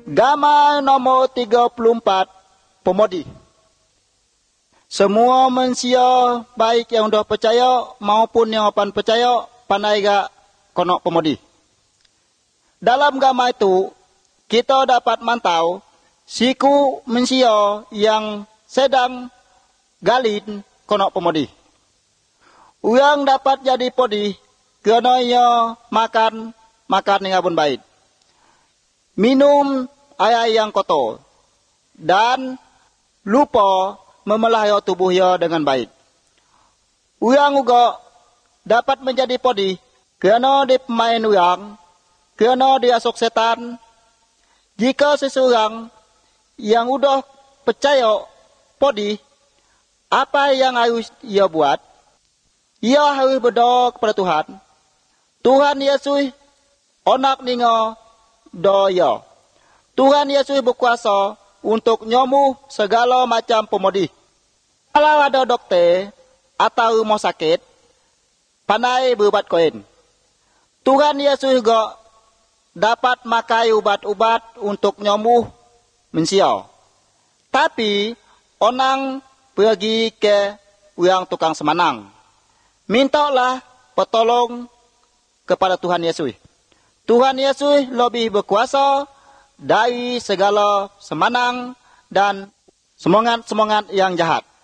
Gambar nomor 34, pemodi. Semua manusia baik yang dah percaya maupun yang akan percaya pandai gak kono pemodi. Dalam gambar itu kita dapat mantau siku manusia yang sedang galin kono pemodi. Orang dapat jadi podi kerana ia makan yang abun baik. Minum air yang kotor dan lupa memelihara tubuh ia dengan baik. Orang juga dapat menjadi podi kerana dia pemain orang, kerana dia asuk setan. Jika seseorang yang udah percaya podi, apa yang harus ia buat? Ia harus berdoa kepada Tuhan. Tuhan Yesus onak ningo doa. Tuhan Yesus berkuasa untuk nyomuh segala macam pemodi. Kalau ada dokter atau rumah sakit, pandai berubat koin. Tuhan Yesus juga dapat makai ubat-ubat untuk nyomuh manusia. Tapi, orang pergi ke orang tukang semanang. Mintalah pertolong kepada Tuhan Yesus. Tuhan Yesus lebih berkuasa dari segala semanang dan semangat-semangat yang jahat.